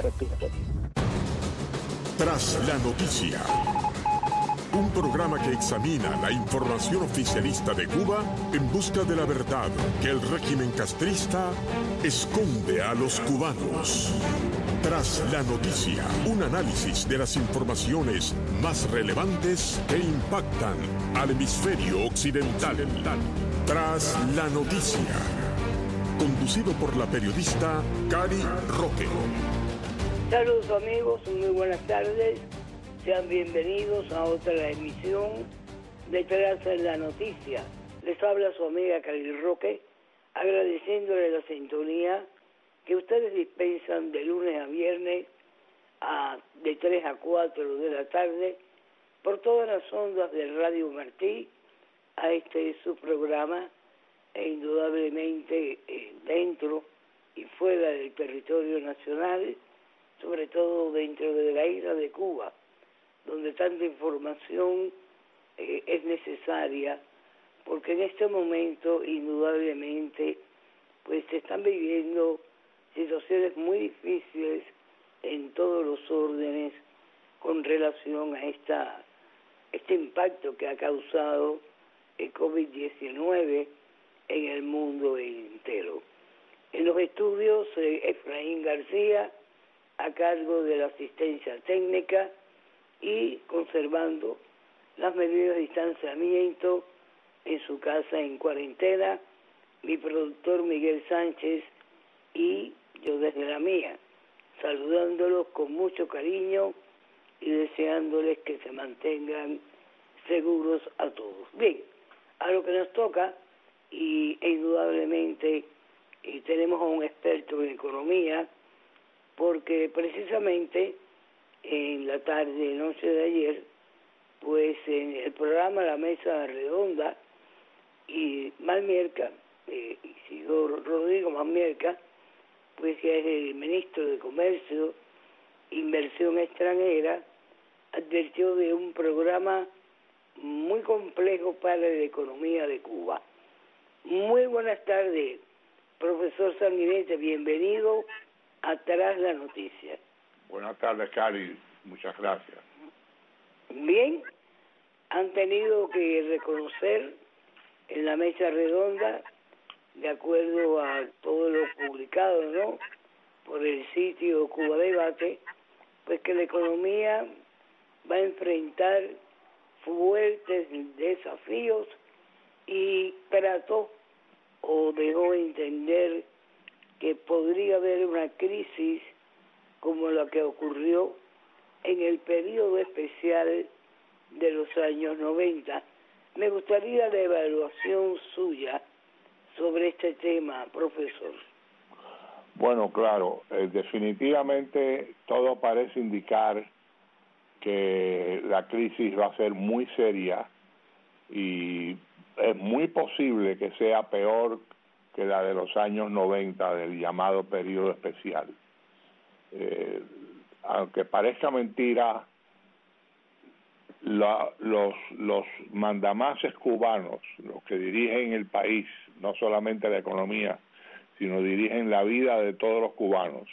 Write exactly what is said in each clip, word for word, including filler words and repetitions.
respiración. Tras la noticia, un programa que examina la información oficialista de Cuba en busca de la verdad que el régimen castrista esconde a los cubanos. Tras la noticia, un análisis de las informaciones más relevantes que impactan al hemisferio occidental. Tras la noticia, conducido por la periodista Cari Roque. Saludos amigos, muy buenas tardes. Sean bienvenidos a otra emisión de Tras la Noticia. Les habla su amiga Cari Roque, agradeciéndole la sintonía que ustedes dispensan de lunes a viernes a, de tres a cuatro de la tarde por todas las ondas de Radio Martí a este su programa e indudablemente eh, dentro y fuera del territorio nacional, sobre todo dentro de la isla de Cuba, donde tanta información eh, es necesaria, porque en este momento indudablemente pues se están viviendo situaciones muy difíciles en todos los órdenes con relación a esta este impacto que ha causado el COVID diecinueve en el mundo entero. En los estudios, eh, Efraín García, a cargo de la asistencia técnica y conservando las medidas de distanciamiento en su casa en cuarentena, mi productor Miguel Sánchez y yo desde la mía, saludándolos con mucho cariño y deseándoles que se mantengan seguros a todos. Bien, a lo que nos toca, y e indudablemente y tenemos a un experto en economía, porque precisamente en la tarde y noche de ayer, pues en el programa La Mesa Redonda, y Malmierca, eh, Isidoro Rodrigo Malmierca, pues que es el ministro de Comercio, Inversión Extranjera, advirtió de un programa muy complejo para la economía de Cuba. Muy buenas tardes, profesor Sanguinete, bienvenido a Tras la Noticia. Buenas tardes, Cari, muchas gracias. Bien, han tenido que reconocer en la mesa redonda, de acuerdo a todo lo publicado, ¿no?, por el sitio Cuba Debate, pues que la economía va a enfrentar fuertes desafíos y trató o dejó entender que podría haber una crisis como la que ocurrió en el periodo especial de los años noventa. Me gustaría la evaluación suya sobre este tema, profesor. Bueno, claro, eh, definitivamente todo parece indicar que la crisis va a ser muy seria y es muy posible que sea peor que la de los años noventa, del llamado periodo especial. Eh, aunque parezca mentira, la, los, los mandamases cubanos, los que dirigen el país, no solamente la economía, sino dirigen la vida de todos los cubanos,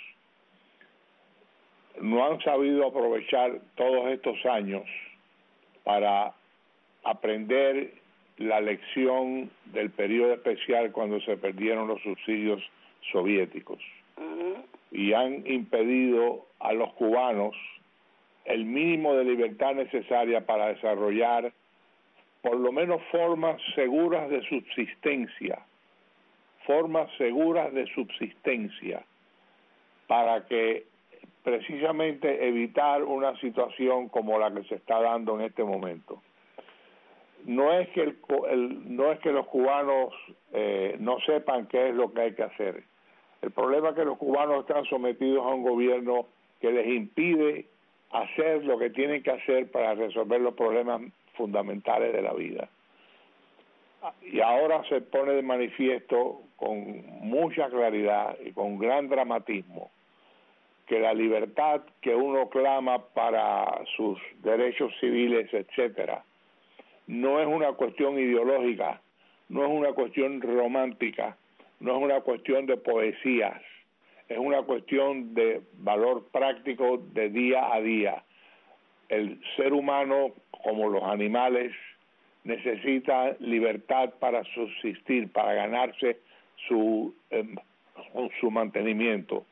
no han sabido aprovechar todos estos años para aprender la lección del periodo especial cuando se perdieron los subsidios soviéticos. Uh-huh. Y han impedido a los cubanos el mínimo de libertad necesaria para desarrollar por lo menos formas seguras de subsistencia, formas seguras de subsistencia, para que precisamente evitar una situación como la que se está dando en este momento. No es que el, el no es que los cubanos eh, no sepan qué es lo que hay que hacer. El problema es que los cubanos están sometidos a un gobierno que les impide hacer lo que tienen que hacer para resolver los problemas fundamentales de la vida. Y ahora se pone de manifiesto con mucha claridad y con gran dramatismo que la libertad que uno clama para sus derechos civiles, etcétera, no es una cuestión ideológica, no es una cuestión romántica, no es una cuestión de poesías, es una cuestión de valor práctico de día a día. El ser humano, como los animales, necesita libertad para subsistir, para ganarse su, eh, su mantenimiento.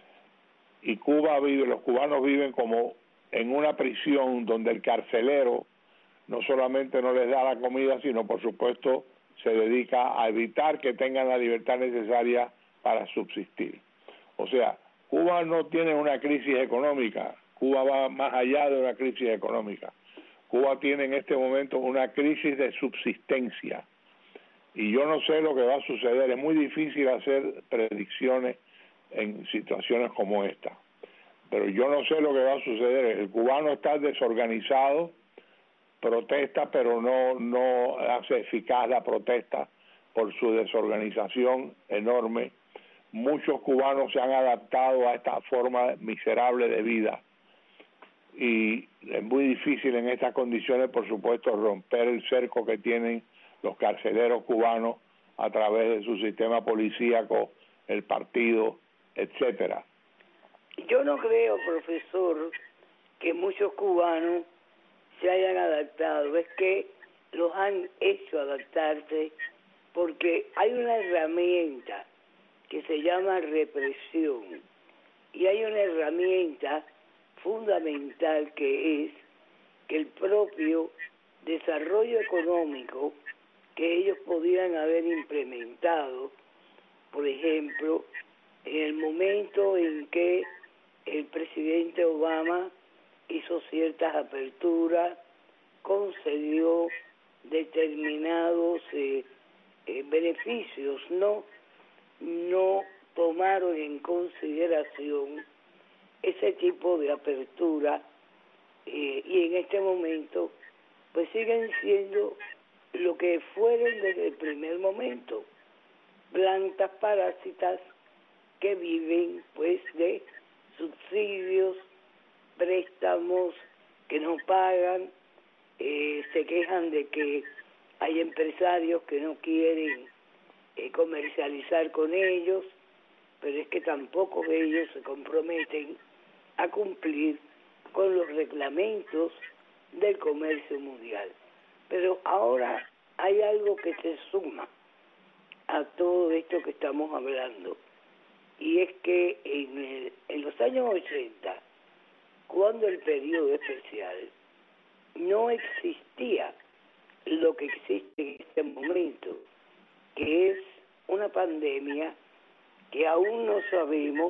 Y Cuba vive, los cubanos viven como en una prisión donde el carcelero no solamente no les da la comida, sino por supuesto se dedica a evitar que tengan la libertad necesaria para subsistir. O sea, Cuba no tiene una crisis económica, Cuba va más allá de una crisis económica. Cuba tiene en este momento una crisis de subsistencia. Y yo no sé lo que va a suceder, es muy difícil hacer predicciones en situaciones como esta. Pero yo no sé lo que va a suceder, el cubano está desorganizado, protesta, pero no, no hace eficaz la protesta por su desorganización enorme. Muchos cubanos se han adaptado a esta forma miserable de vida y es muy difícil en estas condiciones, por supuesto, romper el cerco que tienen los carceleros cubanos a través de su sistema policíaco, el partido, etcétera. Yo no creo, profesor, que muchos cubanos se hayan adaptado, es que los han hecho adaptarse porque hay una herramienta que se llama represión y hay una herramienta fundamental que es que el propio desarrollo económico que ellos podían haber implementado, por ejemplo, en el momento en que el presidente Obama hizo ciertas aperturas, concedió determinados eh, eh, beneficios, no, no tomaron en consideración ese tipo de apertura eh, y en este momento pues siguen siendo lo que fueron desde el primer momento, plantas parásitas que viven pues de subsidios, préstamos que no pagan, eh, se quejan de que hay empresarios que no quieren eh, comercializar con ellos, pero es que tampoco ellos se comprometen a cumplir con los reglamentos del comercio mundial. Pero ahora hay algo que se suma a todo esto que estamos hablando, y es que en, el, en los años ochenta, cuando el periodo especial, no existía lo que existe en este momento, que es una pandemia que aún no sabemos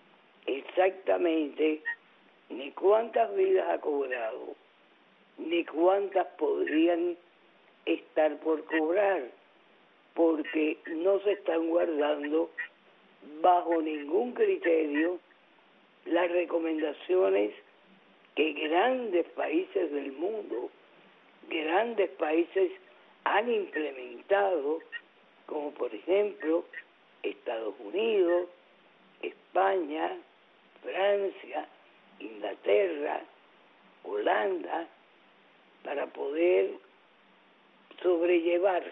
exactamente ni cuántas vidas ha cobrado, ni cuántas podrían estar por cobrar, porque no se están guardando bajo ningún criterio las recomendaciones que grandes países del mundo, grandes países han implementado, como por ejemplo Estados Unidos, España, Francia, Inglaterra, Holanda, para poder sobrellevar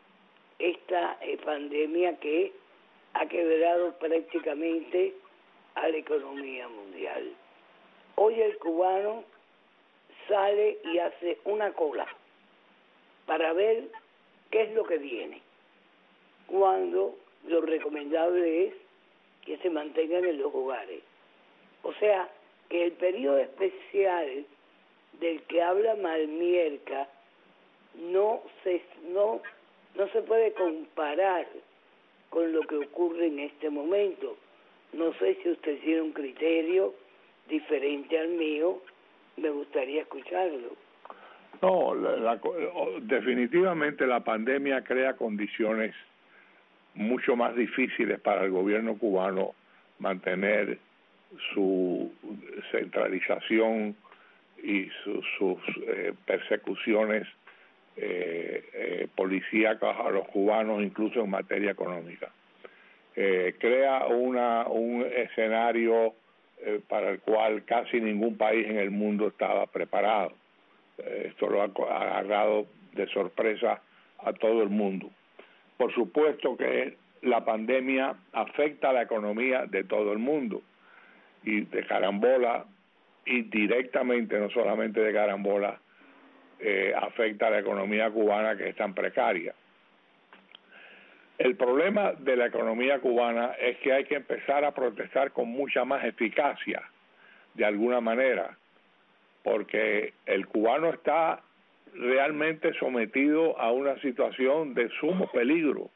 esta eh, pandemia que ha quebrado prácticamente a la economía mundial. Hoy el cubano sale y hace una cola para ver qué es lo que viene, cuando lo recomendable es que se mantengan en los hogares. O sea, que el periodo especial del que habla Malmierca no se, no, no se puede comparar con lo que ocurre en este momento. No sé si usted tiene un criterio diferente al mío, me gustaría escucharlo. No, la, la, definitivamente la pandemia crea condiciones mucho más difíciles para el gobierno cubano mantener su centralización y su, sus eh, persecuciones eh, eh, policíacas a los cubanos, incluso en materia económica. Eh, crea una un escenario eh, para el cual casi ningún país en el mundo estaba preparado. Eh, esto lo ha agarrado de sorpresa a todo el mundo. Por supuesto que la pandemia afecta a la economía de todo el mundo, y de carambola, y directamente, no solamente de carambola, eh, afecta a la economía cubana, que es tan precaria. El problema de la economía cubana es que hay que empezar a protestar con mucha más eficacia, de alguna manera, porque el cubano está realmente sometido a una situación de sumo peligro,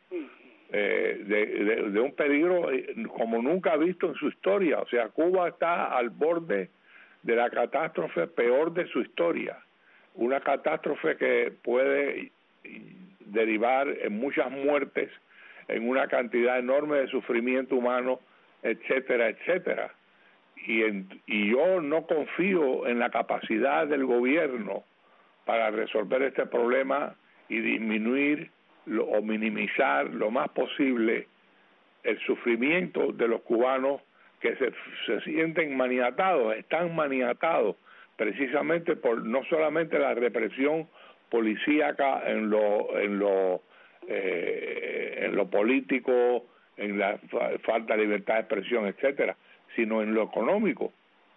eh, de, de, de un peligro como nunca ha visto en su historia. O sea, Cuba está al borde de la catástrofe peor de su historia, una catástrofe que puede derivar en muchas muertes, en una cantidad enorme de sufrimiento humano, etcétera, etcétera. Y, en, y yo no confío en la capacidad del gobierno para resolver este problema y disminuir lo, o minimizar lo más posible el sufrimiento de los cubanos, que se, se sienten maniatados, están maniatados precisamente por no solamente la represión policíaca en lo en lo eh, en lo político, en la fa falta de libertad de expresión, etcétera, sino en lo económico,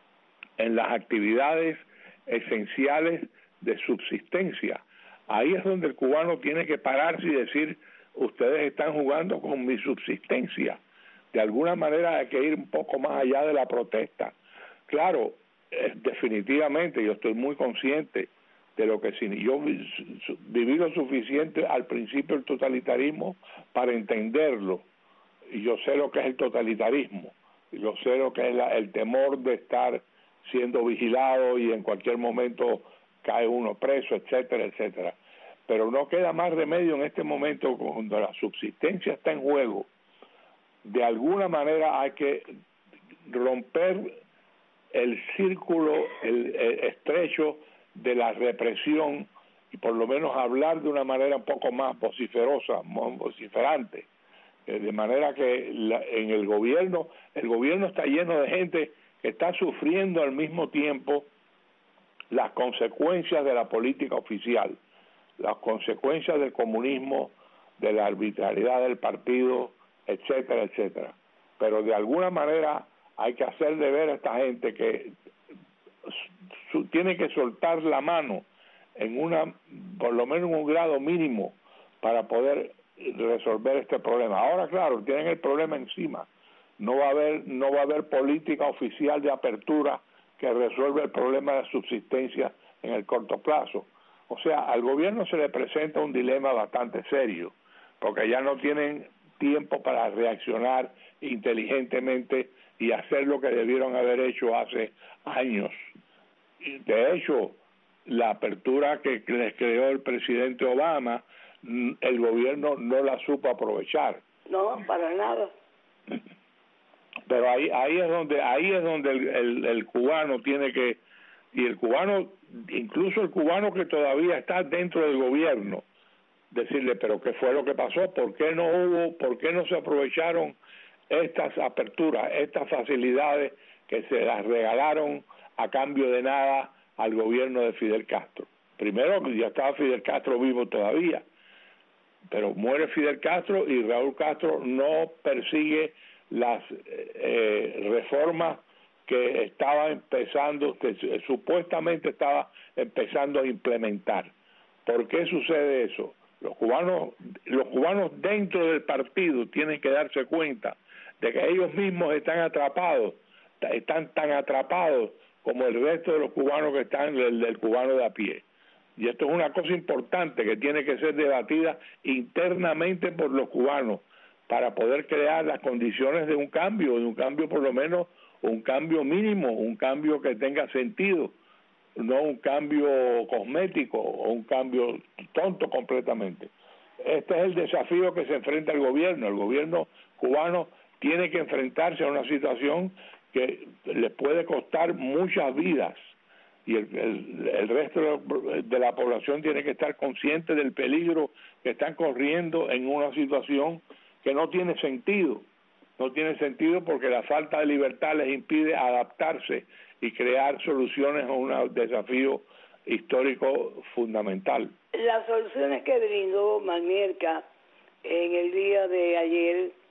en las actividades esenciales de subsistencia. Ahí es donde el cubano tiene que pararse y decir: ustedes están jugando con mi subsistencia. De alguna manera hay que ir un poco más allá de la protesta. Claro, eh, definitivamente yo estoy muy consciente de lo que si yo viví lo suficiente al principio del totalitarismo para entenderlo, y yo sé lo que es el totalitarismo, yo sé lo que es la, el temor de estar siendo vigilado y en cualquier momento cae uno preso, etcétera, etcétera. Pero no queda más remedio en este momento, cuando la subsistencia está en juego. De alguna manera hay que romper el círculo el, el estrecho de la represión y por lo menos hablar de una manera un poco más vociferosa, más vociferante, eh, de manera que la, en el gobierno, el gobierno está lleno de gente que está sufriendo al mismo tiempo las consecuencias de la política oficial, las consecuencias del comunismo, de la arbitrariedad del partido, etcétera, etcétera. Pero de alguna manera hay que hacerle ver a esta gente que su, tiene que soltar la mano en una, por lo menos en un grado mínimo, para poder resolver este problema. Ahora, claro, tienen el problema encima. No va a haber, no va a haber política oficial de apertura que resuelva el problema de subsistencia en el corto plazo. O sea, al gobierno se le presenta un dilema bastante serio, porque ya no tienen tiempo para reaccionar inteligentemente y hacer lo que debieron haber hecho hace años. De hecho, la apertura que les creó el presidente Obama, el gobierno no la supo aprovechar. No, para nada. Pero ahí ahí es donde ahí es donde el, el, el cubano tiene que, y el cubano, incluso el cubano que todavía está dentro del gobierno, decirle: pero qué fue lo que pasó, por qué no hubo, por qué no se aprovecharon estas aperturas, estas facilidades que se las regalaron a cambio de nada al gobierno de Fidel Castro. Primero, ya estaba Fidel Castro vivo todavía, pero muere Fidel Castro y Raúl Castro no persigue las eh, reformas que estaba empezando, que supuestamente estaba empezando a implementar. ¿Por qué sucede eso? Los cubanos, los cubanos dentro del partido tienen que darse cuenta de que ellos mismos están atrapados, están tan atrapados como el resto de los cubanos que están del, del cubano de a pie. Y esto es una cosa importante que tiene que ser debatida internamente por los cubanos para poder crear las condiciones de un cambio, de un cambio por lo menos, un cambio mínimo, un cambio que tenga sentido, no un cambio cosmético o un cambio tonto completamente. Este es el desafío que se enfrenta el gobierno. El gobierno cubano tiene que enfrentarse a una situación que le puede costar muchas vidas, y el, el, el resto de la población tiene que estar consciente del peligro que están corriendo en una situación que no tiene sentido. No tiene sentido porque la falta de libertad les impide adaptarse y crear soluciones a un desafío histórico fundamental. Las soluciones que brindó Manierca en el día de ayer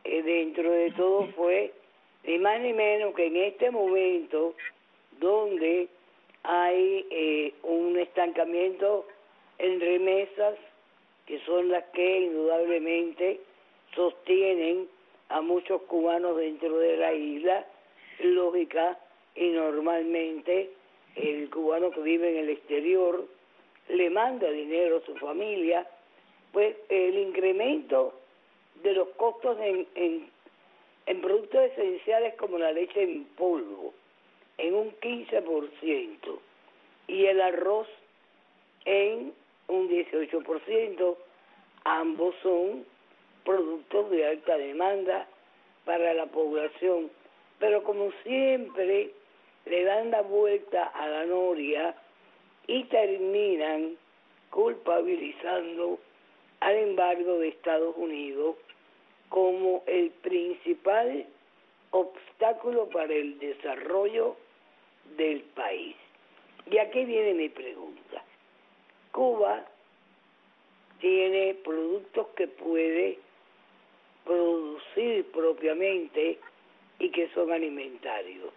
eh, dentro de todo fue ni más ni menos que en este momento donde hay eh, un estancamiento en remesas, que son las que indudablemente sostienen a muchos cubanos dentro de la isla, lógica, y normalmente el cubano que vive en el exterior le manda dinero a su familia, pues el incremento de los costos en, en, en productos esenciales como la leche en polvo en un quince por ciento y el arroz en un dieciocho por ciento, ambos son productos de alta demanda para la población, pero como siempre le dan la vuelta a la noria y terminan culpabilizando al embargo de Estados Unidos como el principal obstáculo para el desarrollo del país. Y aquí viene mi pregunta. Cuba tiene productos que puede producir propiamente y que son alimentarios.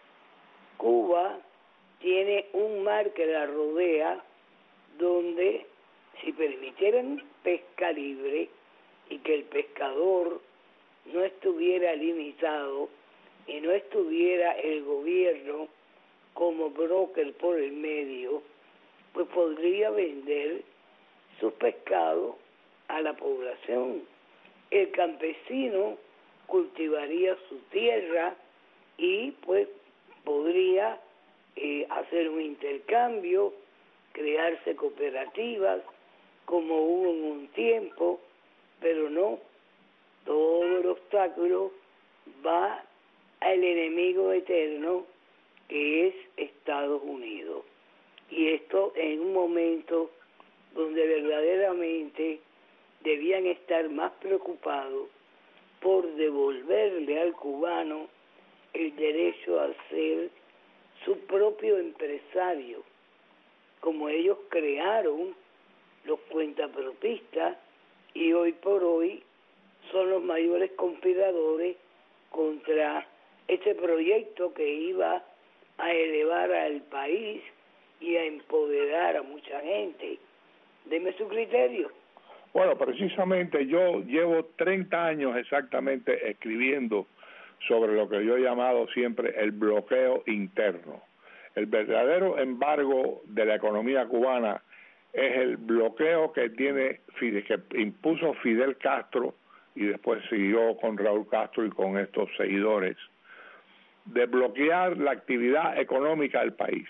Cuba tiene un mar que la rodea donde si permitieran pesca libre y que el pescador no estuviera limitado y no estuviera el gobierno como broker por el medio, pues podría vender sus pescados a la población. El campesino cultivaría su tierra y pues podría eh, hacer un intercambio, crearse cooperativas como hubo en un tiempo, pero no, todo el obstáculo va al enemigo eterno que es Estados Unidos. Y esto en un momento donde verdaderamente debían estar más preocupados por devolverle al cubano el derecho a ser su propio empresario, como ellos crearon los cuentapropistas y hoy por hoy son los mayores conspiradores contra este proyecto que iba a elevar al país y a empoderar a mucha gente. Deme su criterio. Bueno, precisamente yo llevo treinta años exactamente escribiendo sobre lo que yo he llamado siempre el bloqueo interno. El verdadero embargo de la economía cubana es el bloqueo que tiene que impuso Fidel Castro y después siguió con Raúl Castro y con estos seguidores, de bloquear la actividad económica del país.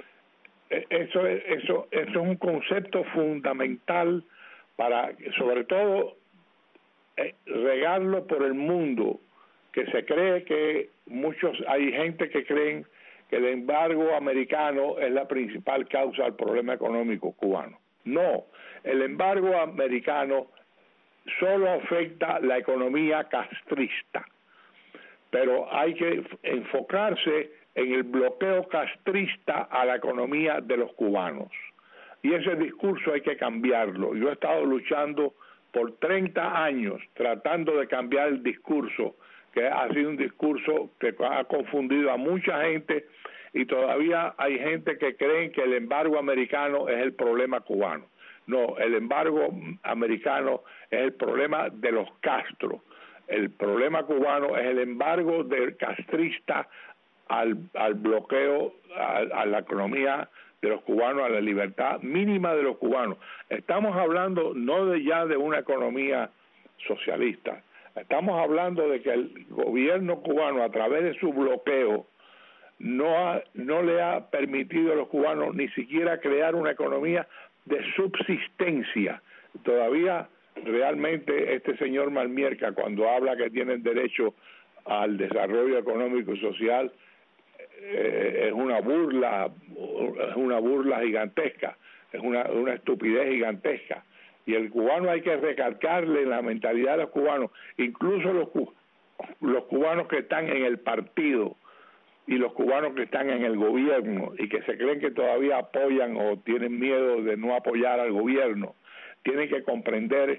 Eso es, eso, eso es un concepto fundamental para, sobre todo, eh, regarlo por el mundo, que se cree que muchos, hay gente que creen que el embargo americano es la principal causa del problema económico cubano. No, el embargo americano solo afecta la economía castrista, pero hay que enfocarse en el bloqueo castrista a la economía de los cubanos. Y ese discurso hay que cambiarlo. Yo he estado luchando por treinta años tratando de cambiar el discurso, que ha sido un discurso que ha confundido a mucha gente y todavía hay gente que cree que el embargo americano es el problema cubano. No, el embargo americano es el problema de los Castro. El problema cubano es el embargo del castrista al, al bloqueo a, a la economía de los cubanos, a la libertad mínima de los cubanos. Estamos hablando no de ya de una economía socialista, estamos hablando de que el gobierno cubano, a través de su bloqueo, no ha, no le ha permitido a los cubanos ni siquiera crear una economía de subsistencia. Todavía realmente este señor Malmierca, cuando habla que tienen derecho al desarrollo económico y social, eh, es una burla, es una burla gigantesca, es una, una estupidez gigantesca. Y el cubano hay que recalcarle en la mentalidad de los cubanos, incluso los, los cubanos que están en el partido y los cubanos que están en el gobierno y que se creen que todavía apoyan o tienen miedo de no apoyar al gobierno, tienen que comprender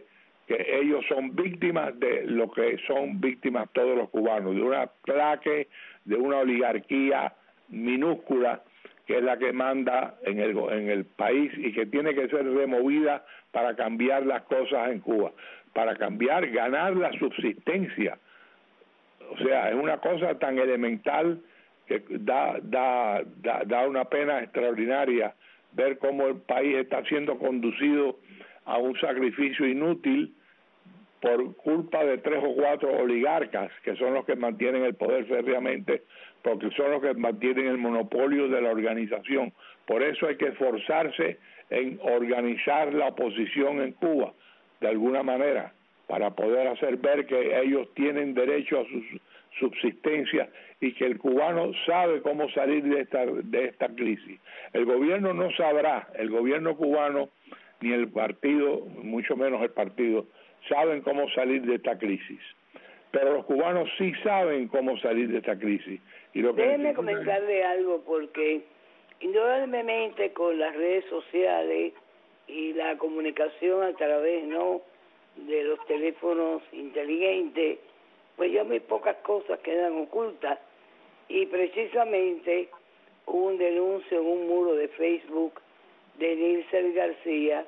que ellos son víctimas de lo que son víctimas todos los cubanos, de una claque, de una oligarquía minúscula que es la que manda en el, en el país y que tiene que ser removida para cambiar las cosas en Cuba, para cambiar, ganar la subsistencia. O sea, es una cosa tan elemental que da, da, da, da una pena extraordinaria ver cómo el país está siendo conducido a un sacrificio inútil por culpa de tres o cuatro oligarcas que son los que mantienen el poder férreamente, porque son los que mantienen el monopolio de la organización. Por eso hay que esforzarse en organizar la oposición en Cuba de alguna manera, para poder hacer ver que ellos tienen derecho a su subsistencia y que el cubano sabe cómo salir de esta de esta crisis. El gobierno no sabrá, el gobierno cubano ni el partido, mucho menos el partido, saben cómo salir de esta crisis. Pero los cubanos sí saben cómo salir de esta crisis. Y lo que Déjeme comentarle algo, porque indudablemente con las redes sociales y la comunicación a través no de los teléfonos inteligentes, pues ya muy pocas cosas quedan ocultas, y precisamente hubo un denuncio en un muro de Facebook de Nilsen García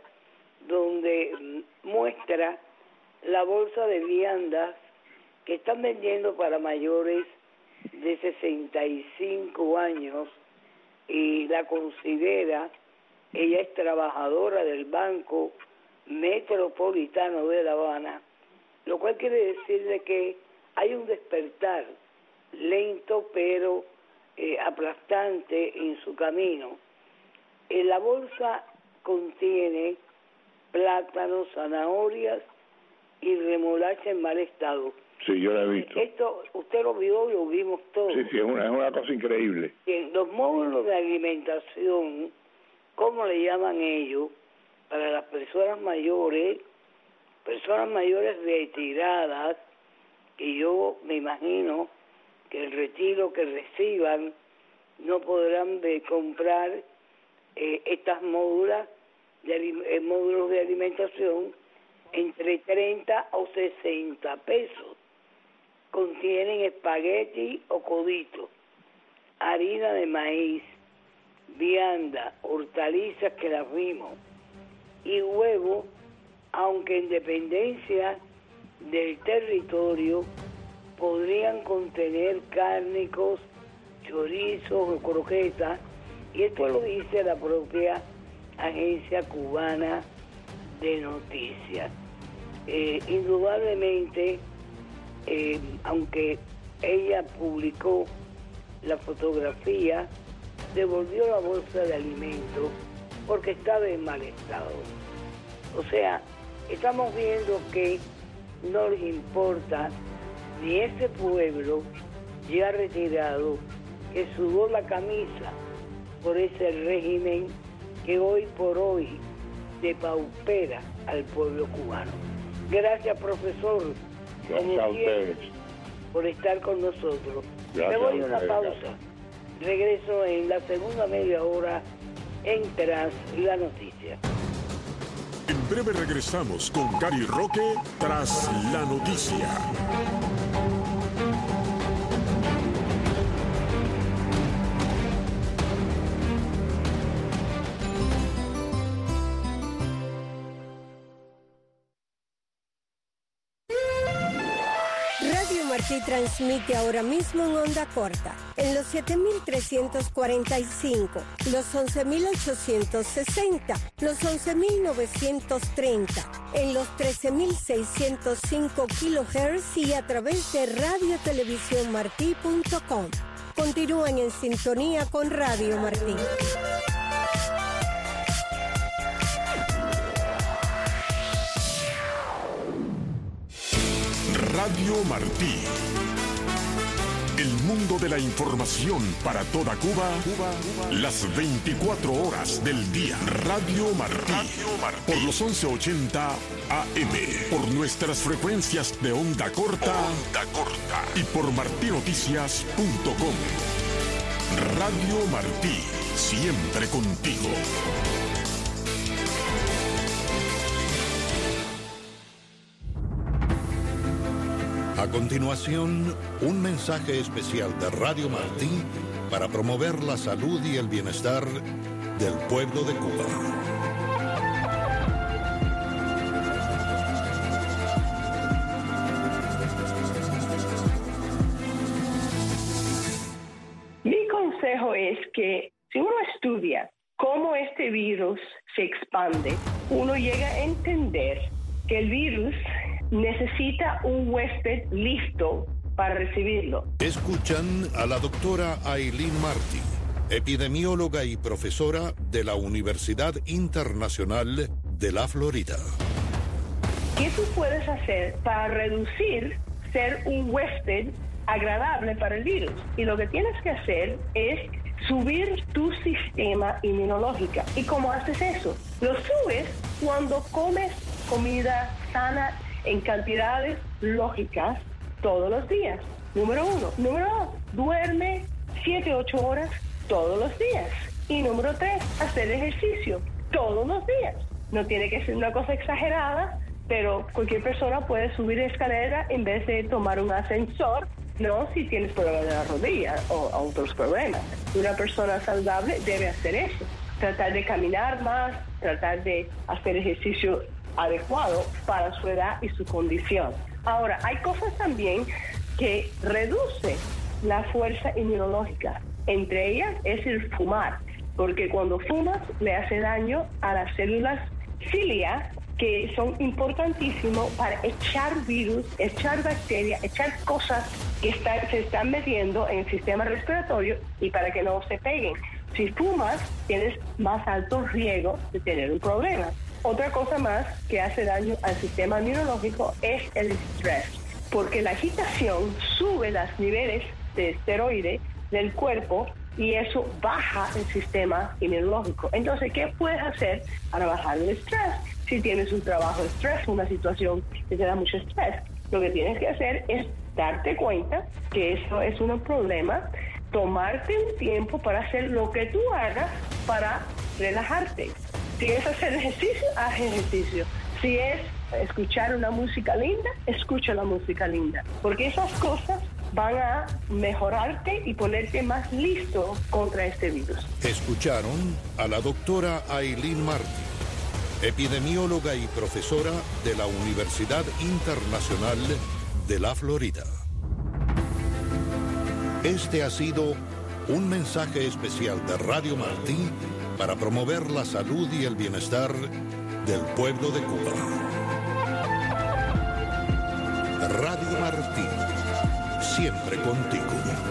donde muestra la bolsa de viandas que están vendiendo para mayores de sesenta y cinco años, y la considera, ella es trabajadora del Banco Metropolitano de La Habana, lo cual quiere decir de que hay un despertar lento pero eh, aplastante en su camino. En la bolsa contiene plátanos, zanahorias y remolacha en mal estado. Sí, yo lo he visto. Esto usted lo vio y lo vimos todos. Sí, sí, es una, es una cosa increíble. Bien, los módulos de alimentación, ¿cómo le llaman ellos? Para las personas mayores, personas mayores retiradas, que yo me imagino que el retiro que reciban no podrán de comprar eh, estas módulas de, eh, módulos de alimentación entre treinta o sesenta pesos. Contienen espagueti o codito, harina de maíz, vianda, hortalizas que las vimos, y huevo, aunque en dependencia del territorio podrían contener cárnicos, chorizos o croquetas, y esto lo dice la propia agencia cubana de noticias. Eh, indudablemente, eh, aunque ella publicó la fotografía, devolvió la bolsa de alimentos porque estaba en mal estado. O sea, estamos viendo que no les importa ni ese pueblo ya retirado que sudó la camisa por ese régimen que hoy por hoy depaupera al pueblo cubano. Gracias, profesor. Gracias a ustedes por estar con nosotros. Gracias. Me voy a una pausa. Regreso en la segunda media hora en Tras la Noticia. En breve regresamos con Gary Roque Tras la Noticia. Martí transmite ahora mismo en onda corta, en los siete mil trescientos cuarenta y cinco, los once mil ochocientos sesenta, los once mil novecientos treinta, en los trece mil seiscientos cinco kilohertz y a través de radio televisión martí punto com. Continúen en sintonía con Radio Martí. Radio Martí. El mundo de la información para toda Cuba, Cuba, Cuba. Las veinticuatro horas del día. Radio Martí. Radio Martí. Por los once ochenta A M. Por nuestras frecuencias de onda corta. Onda corta. Y por martí noticias punto com. Radio Martí. Siempre contigo. A continuación, un mensaje especial de Radio Martí para promover la salud y el bienestar del pueblo de Cuba. Mi consejo es que si uno estudia cómo este virus se expande, uno llega a entender que el virus necesita un huésped listo para recibirlo. Escuchan a la doctora Aileen Martí, epidemióloga y profesora de la Universidad Internacional de la Florida. ¿Qué tú puedes hacer para reducir ser un huésped agradable para el virus? Y lo que tienes que hacer es subir tu sistema inmunológico. ¿Y cómo haces eso? Lo subes cuando comes comida sana en cantidades lógicas todos los días. Número uno. Número dos, duerme siete, ocho horas todos los días. Y número tres, hacer ejercicio todos los días. No tiene que ser una cosa exagerada, pero cualquier persona puede subir escalera en vez de tomar un ascensor, no si tienes problemas de la rodilla o otros problemas. Una persona saludable debe hacer eso. Tratar de caminar más, tratar de hacer ejercicio adecuado para su edad y su condición. Ahora, hay cosas también que reducen la fuerza inmunológica. Entre ellas es el fumar, porque cuando fumas le hace daño a las células cilia, que son importantísimos para echar virus, echar bacterias, echar cosas que está, se están metiendo en el sistema respiratorio y para que no se peguen. Si fumas, tienes más alto riesgo de tener un problema. Otra cosa más que hace daño al sistema inmunológico es el estrés, porque la agitación sube los niveles de esteroides del cuerpo y eso baja el sistema inmunológico. Entonces, ¿qué puedes hacer para bajar el estrés? Si tienes un trabajo de estrés, una situación que te da mucho estrés, lo que tienes que hacer es darte cuenta que eso es un problema, tomarte un tiempo para hacer lo que tú hagas para relajarte. Si es hacer ejercicio, haz ejercicio. Si es escuchar una música linda, escucha la música linda. Porque esas cosas van a mejorarte y ponerte más listo contra este virus. Escucharon a la doctora Aileen Martí, epidemióloga y profesora de la Universidad Internacional de la Florida. Este ha sido un mensaje especial de Radio Martí para promover la salud y el bienestar del pueblo de Cuba. Radio Martí, siempre contigo.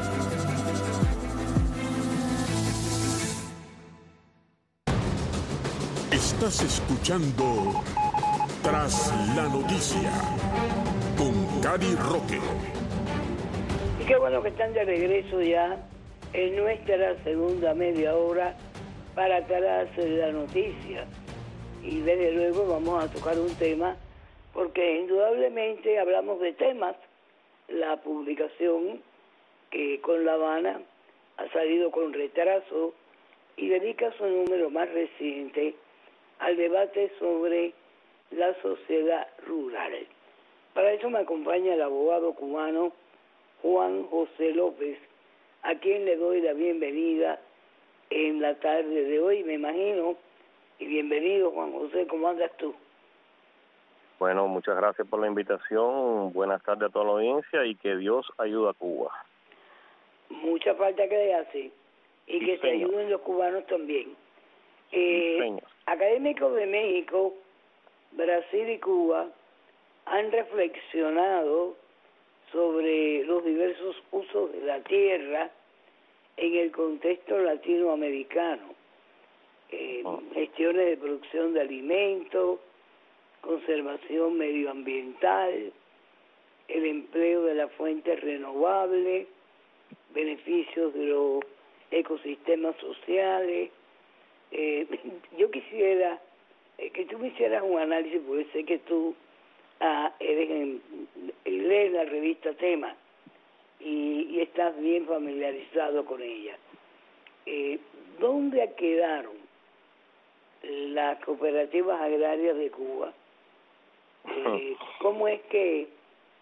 Estás escuchando Tras la Noticia con Cari Roque. Y qué bueno que están de regreso ya en nuestra segunda media hora para Tras la Noticia. Y desde luego vamos a tocar un tema, porque indudablemente hablamos de temas. La publicación que con La Habana ha salido con retraso y dedica su número más reciente al debate sobre la sociedad rural. Para eso me acompaña el abogado cubano Juan José López, a quien le doy la bienvenida en la tarde de hoy, me imagino. Y bienvenido, Juan José, ¿cómo andas tú? Bueno, muchas gracias por la invitación, buenas tardes a toda la audiencia y que Dios ayude a Cuba. Mucha falta que le hace y que te ayuden los cubanos también. Eh, académicos de México, Brasil y Cuba han reflexionado sobre los diversos usos de la tierra en el contexto latinoamericano. Eh, oh. Gestiones de producción de alimentos, conservación medioambiental, el empleo de las fuentes renovables, beneficios de los ecosistemas sociales. Eh, yo quisiera eh, que tú me hicieras un análisis, porque sé que tú ah, eres en, lees la revista Tema y, y estás bien familiarizado con ella. Eh, ¿Dónde quedaron las cooperativas agrarias de Cuba? Eh, ¿Cómo es que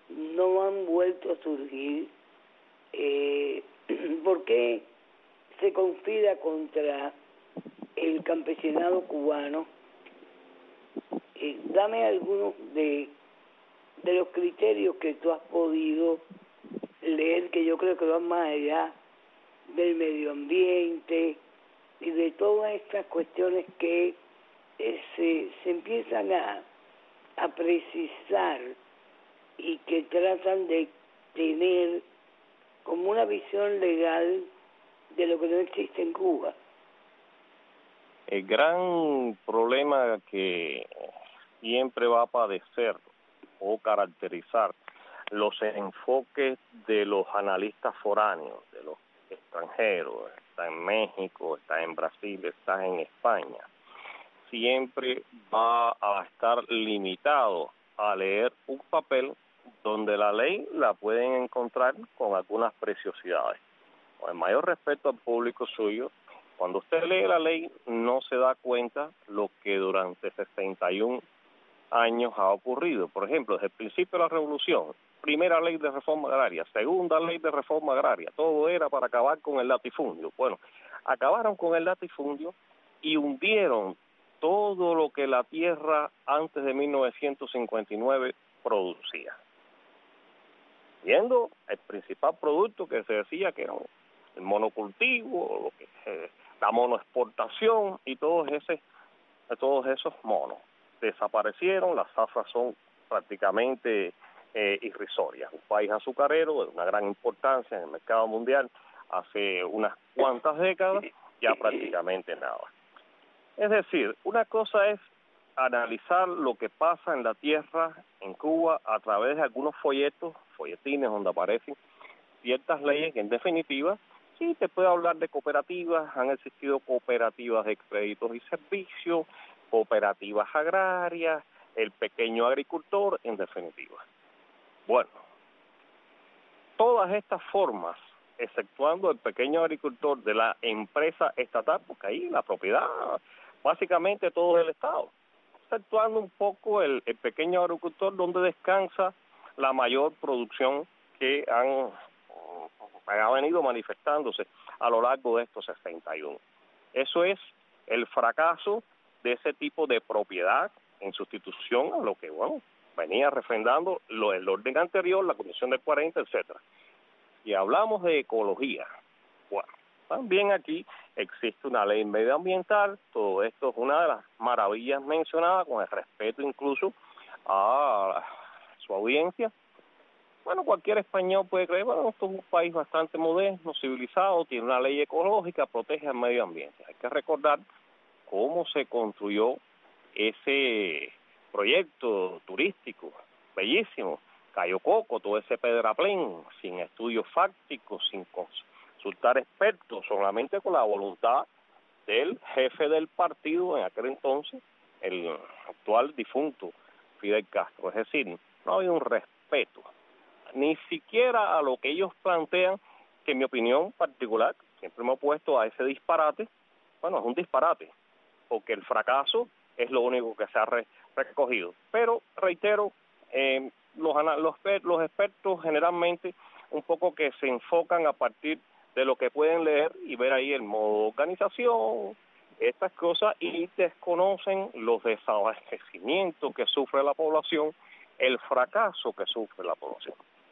no han vuelto a surgir. Eh, ¿Por qué se conspira contra el campesinado cubano? Eh, dame algunos de, de los criterios que tú has podido leer, que yo creo que van más allá del medio ambiente y de todas estas cuestiones que eh, se, se empiezan a, a precisar y que tratan de tener como una visión legal de lo que no existe en Cuba. El gran problema que siempre va a padecer o caracterizar los enfoques de los analistas foráneos, de los extranjeros, está en México, está en Brasil, está en España, siempre va a estar limitado a leer un papel donde la ley la pueden encontrar con algunas preciosidades. Con el mayor respeto al público suyo, cuando usted lee la ley no se da cuenta lo que durante sesenta y un años ha ocurrido. Por ejemplo, desde el principio de la revolución, primera ley de reforma agraria, segunda ley de reforma agraria, todo era para acabar con el latifundio. Bueno, acabaron con el latifundio y hundieron todo lo que la tierra antes de mil novecientos cincuenta y nueve producía. Viendo el principal producto que se decía que era el monocultivo, lo que eh, la monoexportación y todos ese, todos esos monos desaparecieron. Las zafras son prácticamente eh, irrisorias. Un país azucarero de una gran importancia en el mercado mundial hace unas cuantas décadas, ya prácticamente nada. Es decir, una cosa es analizar lo que pasa en la tierra en Cuba a través de algunos folletos, folletines donde aparecen ciertas leyes que en definitiva sí te puedo hablar de cooperativas, han existido cooperativas de créditos y servicios, cooperativas agrarias, el pequeño agricultor, en definitiva. Bueno, todas estas formas, exceptuando el pequeño agricultor de la empresa estatal, porque ahí la propiedad básicamente todo es el Estado, exceptuando un poco el, el pequeño agricultor donde descansa la mayor producción que han ha venido manifestándose a lo largo de estos sesenta y uno. Eso es el fracaso de ese tipo de propiedad en sustitución a lo que, bueno, venía refrendando lo, el orden anterior, la Constitución del cuarenta, etcétera. Y hablamos de ecología. Bueno, también aquí existe una ley medioambiental, todo esto es una de las maravillas mencionadas, con el respeto incluso a su audiencia. Bueno, cualquier español puede creer, bueno, esto es un país bastante moderno, civilizado, tiene una ley ecológica, protege al medio ambiente. Hay que recordar cómo se construyó ese proyecto turístico, bellísimo, Cayo Coco, todo ese pedraplén, sin estudios fácticos, sin consultar expertos, solamente con la voluntad del jefe del partido en aquel entonces, el actual difunto Fidel Castro. Es decir, no había un respeto ni siquiera a lo que ellos plantean, que en mi opinión particular, siempre me he opuesto a ese disparate. Bueno, es un disparate, porque el fracaso es lo único que se ha re recogido. Pero, reitero, eh, los, los, los expertos generalmente un poco que se enfocan a partir de lo que pueden leer y ver ahí el modo de organización, estas cosas, y desconocen los desabastecimientos que sufre la población, el fracaso que sufre la población.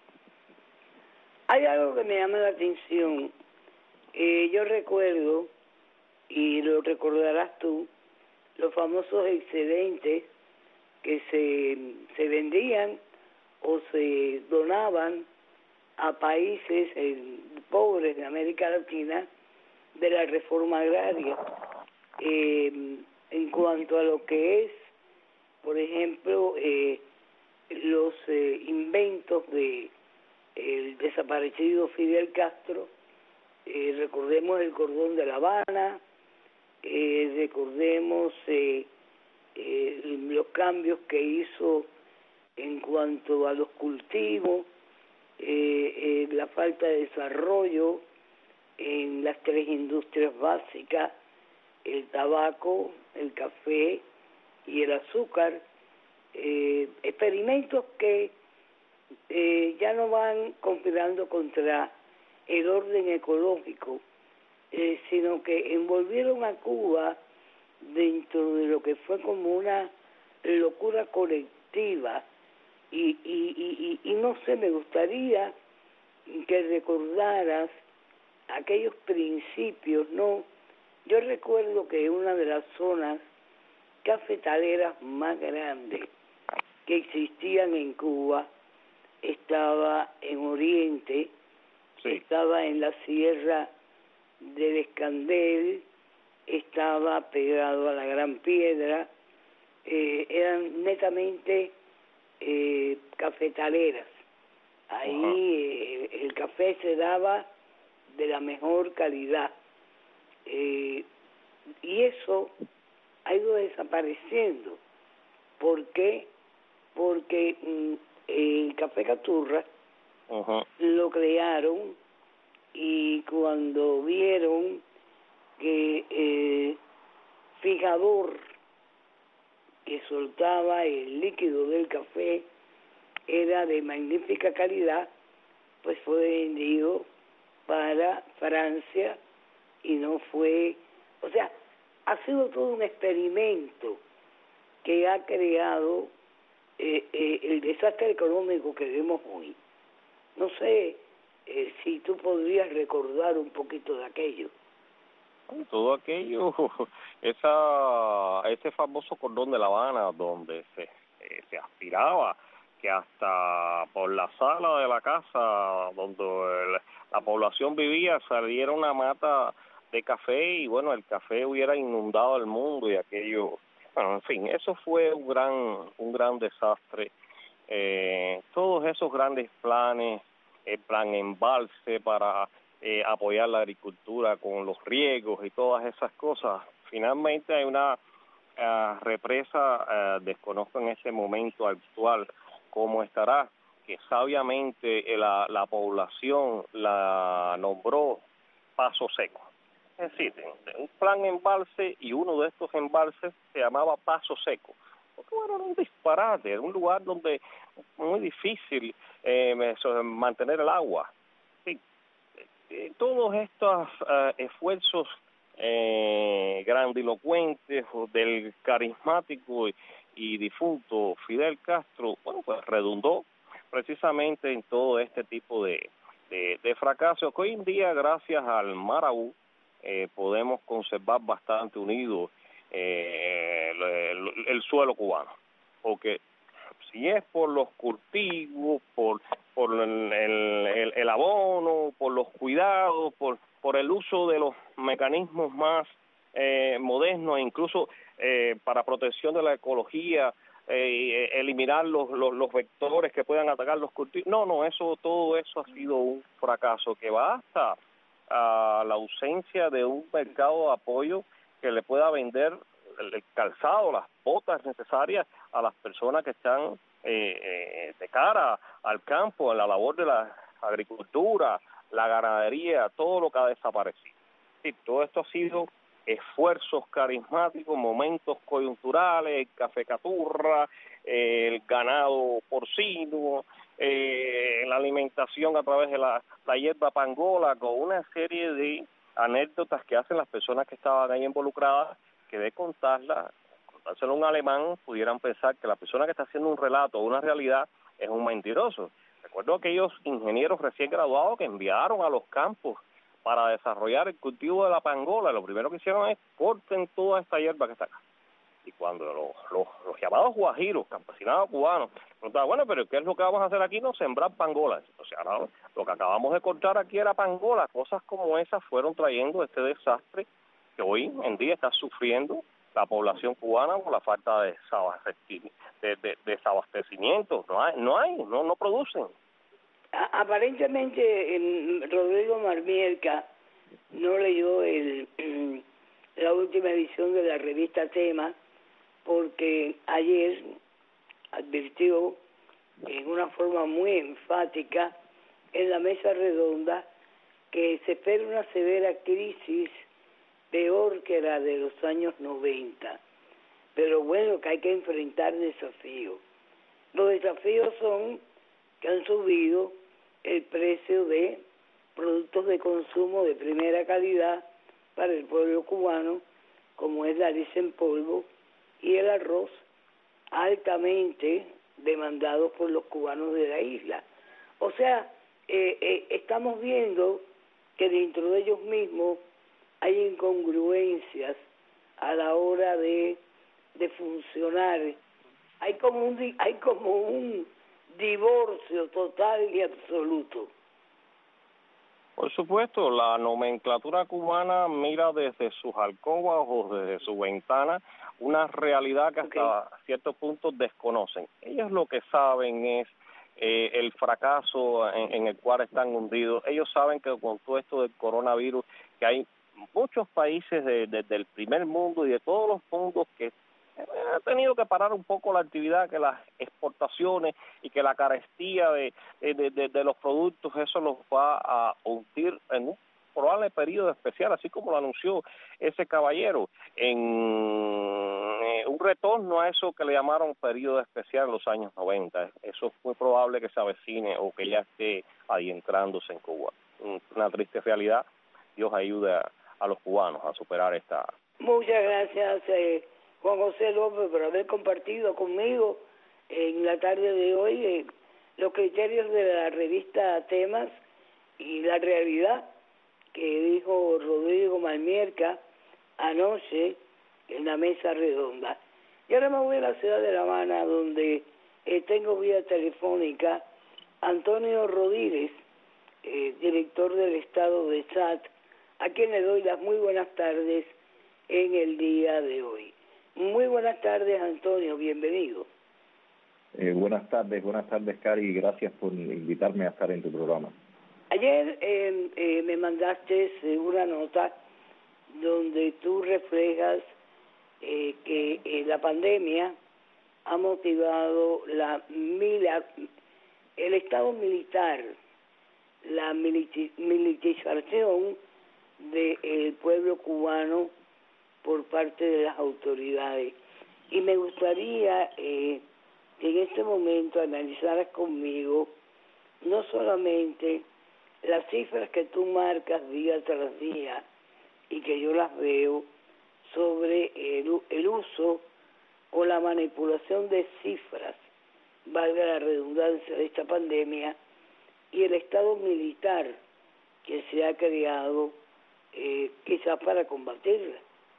Hay algo que me llama la atención. Eh, yo recuerdo, y lo recordarás tú, los famosos excedentes que se, se vendían o se donaban a países eh, pobres de América Latina de la reforma agraria. Eh, en cuanto a lo que es, por ejemplo, eh, los eh, inventos de el desaparecido Fidel Castro, eh, recordemos el cordón de La Habana, eh, recordemos eh, eh, los cambios que hizo en cuanto a los cultivos, eh, eh, la falta de desarrollo en las tres industrias básicas, el tabaco, el café y el azúcar, eh, experimentos que eh, ya no van conspirando contra el orden ecológico, eh, sino que envolvieron a Cuba dentro de lo que fue como una locura colectiva y, y, y, y no sé, me gustaría que recordaras aquellos principios, ¿no? Yo recuerdo que una de las zonas cafetaleras más grandes que existían en Cuba estaba en Oriente, sí. Estaba en la Sierra del Escandel, estaba pegado a la Gran Piedra, eh, eran netamente eh, cafetaleras. Ahí eh, el café se daba de la mejor calidad. Eh, y eso ha ido desapareciendo. ¿Por qué? Porque mm, el café Caturra uh-huh. lo crearon y cuando vieron que eh, fijador que soltaba el líquido del café era de magnífica calidad, pues fue vendido para Francia y no fue, o sea, ha sido todo un experimento que ha creado eh, eh, el desastre económico que vemos hoy. No sé eh, si tú podrías recordar un poquito de aquello. Todo aquello, esa ese famoso cordón de La Habana donde se, eh, se aspiraba que hasta por la sala de la casa donde el, la población vivía saliera una mata de café y bueno, el café hubiera inundado el mundo y aquello, bueno, en fin, eso fue un gran un gran desastre. Eh, todos esos grandes planes, el plan embalse para eh, apoyar la agricultura con los riegos y todas esas cosas, finalmente hay una uh, represa, uh, desconozco en ese momento actual cómo estará, que sabiamente la, la población la nombró Paso Seco. Es decir, un plan embalse y uno de estos embalses se llamaba Paso Seco. Porque bueno, era un disparate, era un lugar donde muy difícil eh, mantener el agua. Sí. Eh, todos estos uh, esfuerzos eh, grandilocuentes del carismático y, y difunto Fidel Castro, bueno, pues redundó precisamente en todo este tipo de, de, de fracasos que hoy en día, gracias al Maraú, eh, podemos conservar bastante unido eh, el, el, el suelo cubano, porque si es por los cultivos, por por el, el, el abono, por los cuidados, por por el uso de los mecanismos más eh, modernos, incluso eh, para protección de la ecología, eh, eliminar los, los los vectores que puedan atacar los cultivos. No, no, eso todo eso ha sido un fracaso que va hasta a la ausencia de un mercado de apoyo que le pueda vender el calzado, las botas necesarias a las personas que están eh, eh, de cara al campo, en la labor de la agricultura, la ganadería, todo lo que ha desaparecido. Sí, todo esto ha sido esfuerzos carismáticos, momentos coyunturales, el café Caturra, eh, el ganado porcino, eh, la alimentación a través de la, la hierba pangola, con una serie de anécdotas que hacen las personas que estaban ahí involucradas, que de contarla, contárselo a un alemán, pudieran pensar que la persona que está haciendo un relato o una realidad es un mentiroso. Recuerdo aquellos ingenieros recién graduados que enviaron a los campos para desarrollar el cultivo de la pangola. Lo primero que hicieron es corten toda esta hierba que está acá. Y cuando los, los, los llamados guajiros, campesinados cubanos, preguntaban, bueno, pero ¿qué es lo que vamos a hacer aquí? No, sembrar pangolas. O sea, ahora lo que acabamos de cortar aquí era pangola. Cosas como esas fueron trayendo este desastre que hoy en día está sufriendo la población cubana por la falta de de, de, de desabastecimiento. No hay, no hay, no, no producen. Aparentemente eh, Rodrigo Marmierca no leyó el la última edición de la revista Tema, porque ayer advirtió en una forma muy enfática en la mesa redonda que se espera una severa crisis peor que la de los años noventa, pero bueno, que hay que enfrentar desafíos. Los desafíos son que han subido el precio de productos de consumo de primera calidad para el pueblo cubano, como es la leche en polvo y el arroz, altamente demandados por los cubanos de la isla. O sea, eh, eh, estamos viendo que dentro de ellos mismos hay incongruencias a la hora de, de funcionar. Hay como un hay como un divorcio total y absoluto. Por supuesto, la nomenclatura cubana mira desde sus alcobas o desde su ventana una realidad que hasta okay. ciertos puntos desconocen. Ellos lo que saben es eh, el fracaso en, en el cual están hundidos. Ellos saben que con todo esto del coronavirus, que hay muchos países de, de, del primer mundo y de todos los mundos que ha tenido que parar un poco la actividad, que las exportaciones y que la carestía de, de, de, de los productos, eso los va a hundir en un probable periodo especial, así como lo anunció ese caballero, en eh, un retorno a eso que le llamaron periodo especial en los años noventa. Eso es muy probable que se avecine o que ya esté adentrándose en Cuba. Una triste realidad. Dios ayude a, a los cubanos a superar esta. Muchas gracias, eh, Juan José López, por haber compartido conmigo en la tarde de hoy eh, los criterios de la revista Temas y la realidad que dijo Rodrigo Malmierca anoche en la mesa redonda. Y ahora me voy a la ciudad de La Habana, donde eh, tengo vía telefónica Antonio Rodríguez, eh, director del Estado de S A T, a quien le doy las muy buenas tardes en el día de hoy. Muy buenas tardes, Antonio, bienvenido. Eh, buenas tardes, buenas tardes, Cari, y gracias por invitarme a estar en tu programa. Ayer eh, eh, me mandaste una nota donde tú reflejas eh, que eh, la pandemia ha motivado la mila, el Estado militar, la militi, militarización del pueblo cubano por parte de las autoridades. Y me gustaría eh, que en este momento analizaras conmigo no solamente las cifras que tú marcas día tras día y que yo las veo sobre el, el uso o la manipulación de cifras, valga la redundancia, de esta pandemia, y el estado militar que se ha creado eh, quizás para combatirla.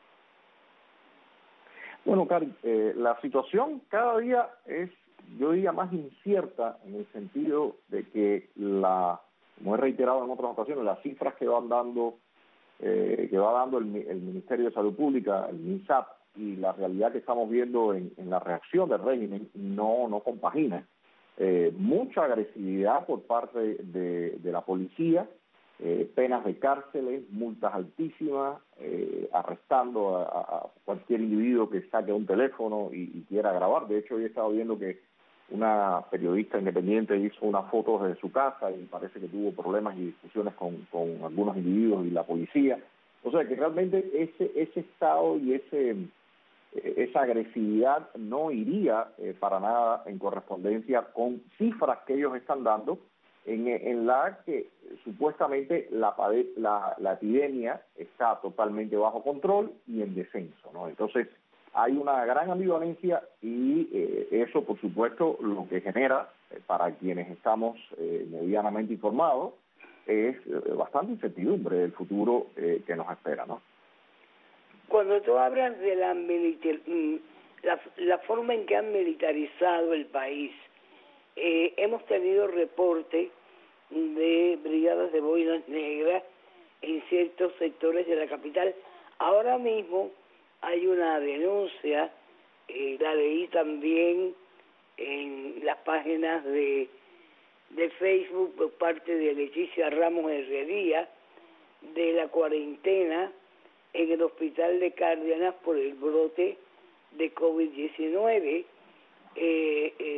Bueno, Cari, eh, la situación cada día es, yo diría, más incierta en el sentido de que la, como he reiterado en otras ocasiones, las cifras que van dando, eh, que va dando el, el Ministerio de Salud Pública, el MINSAP, y la realidad que estamos viendo en, en la reacción del régimen no, no compagina. Eh, mucha agresividad por parte de, de la policía, eh, penas de cárceles, multas altísimas, eh, arrestando a, a cualquier individuo que saque un teléfono y, y quiera grabar. De hecho, hoy he estado viendo que una periodista independiente hizo unas fotos de su casa y parece que tuvo problemas y discusiones con, con algunos individuos y la policía. O sea que realmente ese, ese estado y ese esa agresividad no iría eh, para nada en correspondencia con cifras que ellos están dando en, en la que supuestamente la, la, la epidemia está totalmente bajo control y en descenso, ¿no? Entonces hay una gran ambivalencia y eh, eso, por supuesto, lo que genera eh, para quienes estamos eh, medianamente informados es eh, bastante incertidumbre del futuro eh, que nos espera, ¿no? Cuando tú hablas de la, militar, la, la forma en que han militarizado el país, eh, hemos tenido reportes de brigadas de boinas negras en ciertos sectores de la capital. Ahora mismo hay una denuncia, eh, la leí también en las páginas de, de Facebook por parte de Leticia Ramos Herrería, de la cuarentena en el hospital de Cárdenas por el brote de COVID diecinueve. Eh, eh,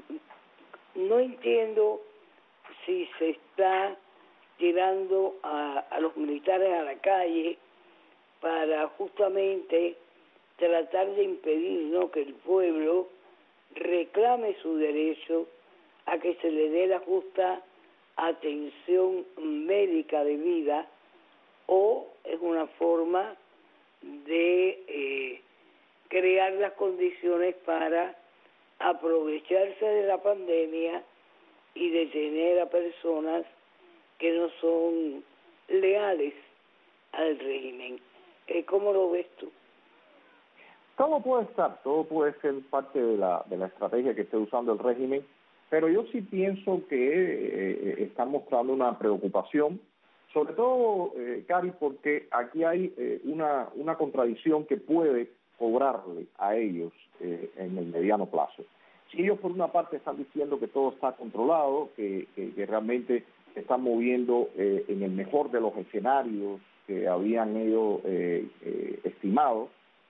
no entiendo si se está tirando a, a los militares a la calle para justamente tratar de impedir, ¿no?, que el pueblo reclame su derecho a que se le dé la justa atención médica debida, o es una forma de eh, crear las condiciones para aprovecharse de la pandemia y detener a personas que no son leales al régimen. Eh, ¿Cómo lo ves tú? Todo puede estar, todo puede ser parte de la, de la estrategia que esté usando el régimen, pero yo sí pienso que eh, están mostrando una preocupación, sobre todo, eh, Cari, porque aquí hay eh, una, una contradicción que puede cobrarle a ellos eh, en el mediano plazo. Si ellos por una parte están diciendo que todo está controlado, que, que, que realmente se están moviendo eh, en el mejor de los escenarios que habían ellos eh, eh, estimado,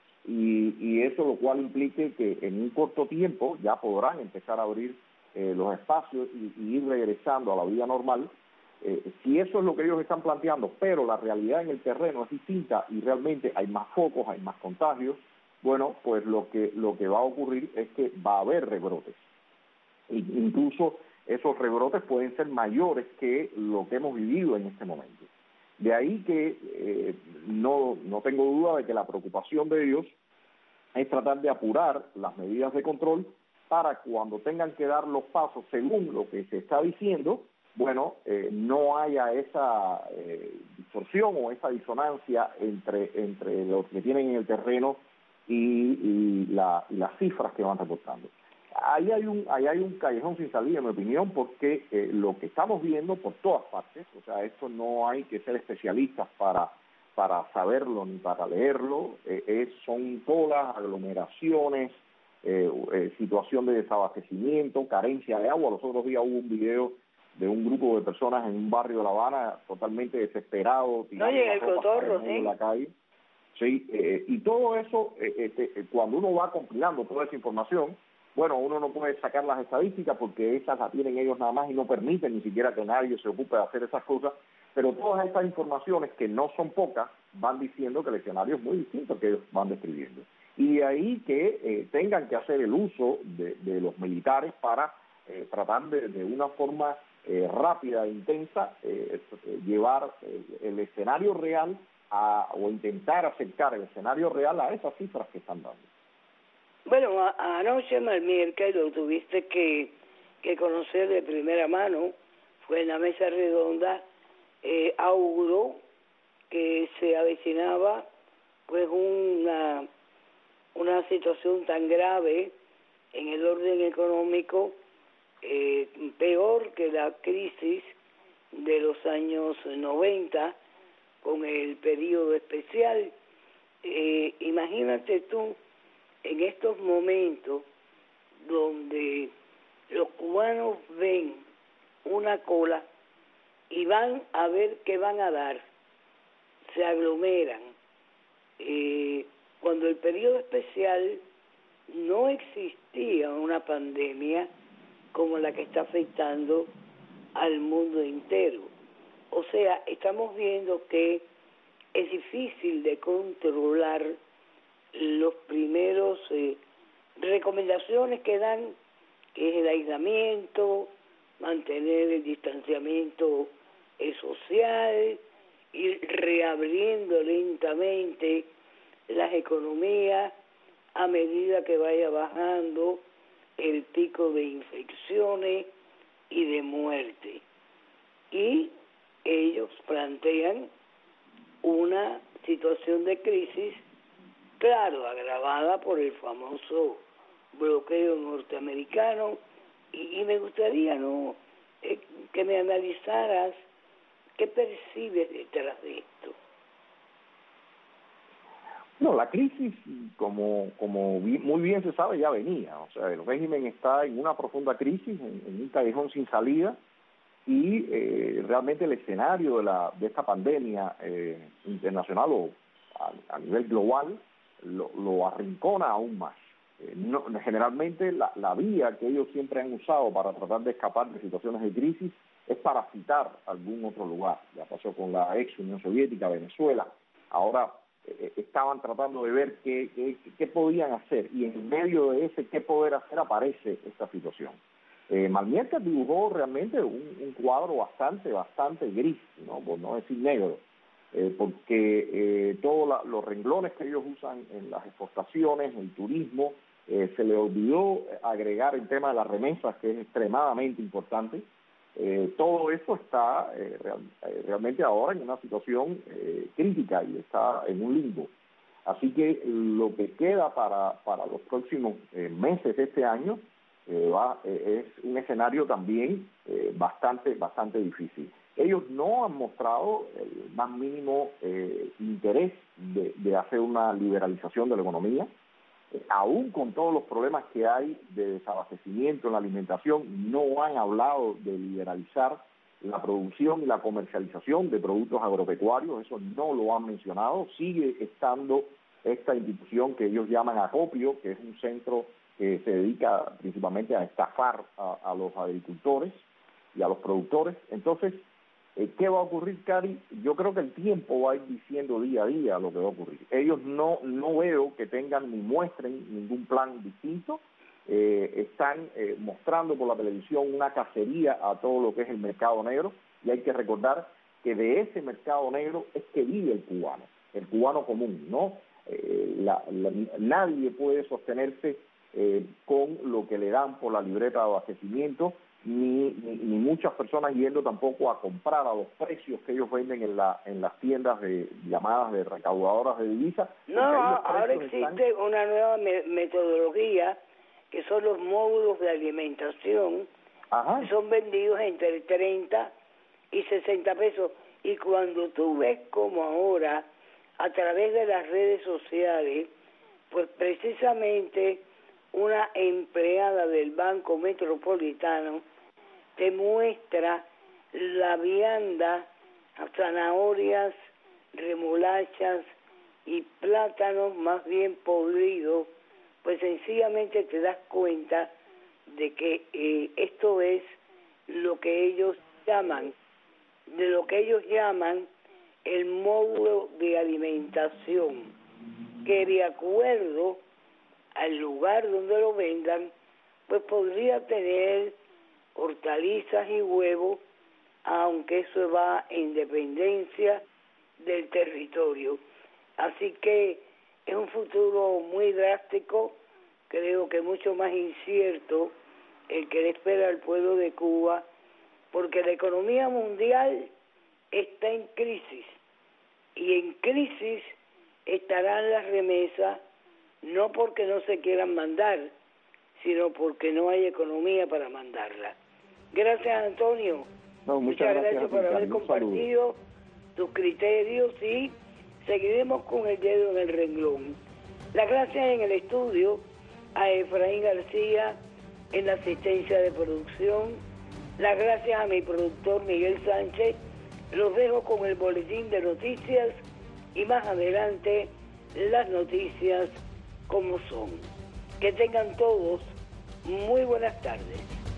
y, y eso lo cual implique que en un corto tiempo ya podrán empezar a abrir eh, los espacios y, y ir regresando a la vida normal. Eh, si eso es lo que ellos están planteando, pero la realidad en el terreno es distinta y realmente hay más focos, hay más contagios, bueno, pues lo que lo que va a ocurrir es que va a haber rebrotes. E incluso esos rebrotes pueden ser mayores que lo que hemos vivido en este momento. De ahí que eh, no, no tengo duda de que la preocupación de ellos es tratar de apurar las medidas de control para cuando tengan que dar los pasos según lo que se está diciendo, bueno, eh, no haya esa eh, distorsión o esa disonancia entre, entre lo que tienen en el terreno y, y, la, y las cifras que van reportando. Ahí hay un ahí hay un callejón sin salida, en mi opinión, porque eh, lo que estamos viendo por todas partes, o sea, esto no hay que ser especialistas para para saberlo ni para leerlo, eh, es, son colas, aglomeraciones, eh, eh, situación de desabastecimiento, carencia de agua. Los otros días hubo un video de un grupo de personas en un barrio de La Habana totalmente desesperado, tirando Oye, el cotorro, ¿sí? en la calle. Sí, eh, y todo eso, eh, este, cuando uno va compilando toda esa información, bueno, uno no puede sacar las estadísticas porque esas las tienen ellos nada más y no permiten ni siquiera que nadie se ocupe de hacer esas cosas, pero todas estas informaciones, que no son pocas, van diciendo que el escenario es muy distinto que ellos van describiendo. Y de ahí que eh, tengan que hacer el uso de, de los militares para eh, tratar de, de una forma eh, rápida e intensa eh, llevar eh, el escenario real a, o intentar acercar el escenario real a esas cifras que están dando. Bueno, a, anoche, Malmirka, y lo tuviste que, que conocer de primera mano, fue en la mesa redonda, eh, auguró que se avecinaba pues una, una situación tan grave en el orden económico, eh, peor que la crisis de los años noventa, con el periodo especial. Eh, imagínate tú, en estos momentos donde los cubanos ven una cola y van a ver qué van a dar, se aglomeran. Eh, cuando el periodo especial no existía una pandemia como la que está afectando al mundo entero. O sea, estamos viendo que es difícil de controlar los primeros eh, recomendaciones que dan, que es el aislamiento, mantener el distanciamiento eh, social, ir reabriendo lentamente las economías a medida que vaya bajando el pico de infecciones y de muerte. Y ellos plantean una situación de crisis, claro, agravada por el famoso bloqueo norteamericano, y, y me gustaría no eh, que me analizaras qué percibes detrás de esto. No, la crisis, como como muy bien se sabe, ya venía. O sea, el régimen está en una profunda crisis, en, en un callejón sin salida, y eh, realmente el escenario de la de esta pandemia eh, internacional o a, a nivel global lo, lo arrincona aún más. Eh, no, generalmente la, la vía que ellos siempre han usado para tratar de escapar de situaciones de crisis es parasitar algún otro lugar. Ya pasó con la ex Unión Soviética, Venezuela. Ahora eh, estaban tratando de ver qué, qué, qué podían hacer, y en medio de ese qué poder hacer aparece esta situación. Eh, Malmientras dibujó realmente un, un cuadro bastante, bastante gris, ¿no? Por no decir negro, eh, porque eh, todos la, los renglones que ellos usan en las exportaciones, el turismo, eh, se le olvidó agregar el tema de las remesas, que es extremadamente importante. Eh, todo esto está eh, real, eh, realmente ahora en una situación eh, crítica y está en un limbo. Así que lo que queda para, para los próximos eh, meses de este año eh, va, eh, es un escenario también eh, bastante, bastante difícil. Ellos no han mostrado el más mínimo eh, interés de, de hacer una liberalización de la economía. Aún con todos los problemas que hay de desabastecimiento en la alimentación, no han hablado de liberalizar la producción y la comercialización de productos agropecuarios, eso no lo han mencionado. Sigue estando esta institución que ellos llaman acopio, que es un centro que se dedica principalmente a estafar a, a los agricultores y a los productores. Entonces, ¿qué va a ocurrir, Cari? Yo creo que el tiempo va a ir diciendo día a día lo que va a ocurrir. Ellos no no veo que tengan ni muestren ningún plan distinto. Eh, están eh, mostrando por la televisión una cacería a todo lo que es el mercado negro, y hay que recordar que de ese mercado negro es que vive el cubano, el cubano común, ¿no? Eh, la, la, nadie puede sostenerse eh, con lo que le dan por la libreta de abastecimiento, Ni, ni, ni muchas personas yendo tampoco a comprar a los precios que ellos venden en la en las tiendas de llamadas de recaudadoras de divisas. No, ahora existe están... una nueva me metodología que son los módulos de alimentación. Ajá. Que son vendidos entre treinta y sesenta pesos, y cuando tú ves como ahora a través de las redes sociales, pues precisamente una empleada del Banco Metropolitano te muestra la vianda, zanahorias, remolachas y plátanos más bien podridos, pues sencillamente te das cuenta de que eh, esto es lo que ellos llaman, de lo que ellos llaman el módulo de alimentación, que de acuerdo al lugar donde lo vendan, pues podría tener hortalizas y huevos, aunque eso va en dependencia del territorio. Así que es un futuro muy drástico, creo que mucho más incierto el que le espera al pueblo de Cuba, porque la economía mundial está en crisis, y en crisis estarán las remesas, no porque no se quieran mandar, sino porque no hay economía para mandarla. Gracias, Antonio. No, muchas, muchas gracias, gracias por haber compartido tus criterios, y seguiremos con el dedo en el renglón. Las gracias en el estudio a Efraín García en la asistencia de producción. Las gracias a mi productor Miguel Sánchez. Los dejo con el boletín de noticias y más adelante las noticias como son. Que tengan todos muy buenas tardes.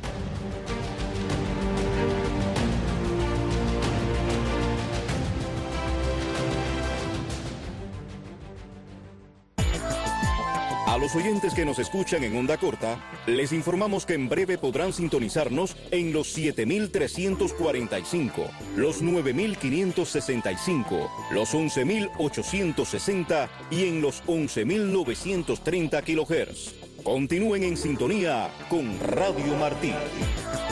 A los oyentes que nos escuchan en onda corta, les informamos que en breve podrán sintonizarnos en los siete mil trescientos cuarenta y cinco, los nueve mil quinientos sesenta y cinco, los once mil ochocientos sesenta y en los once mil novecientos treinta kilohertz. Continúen en sintonía con Radio Martí.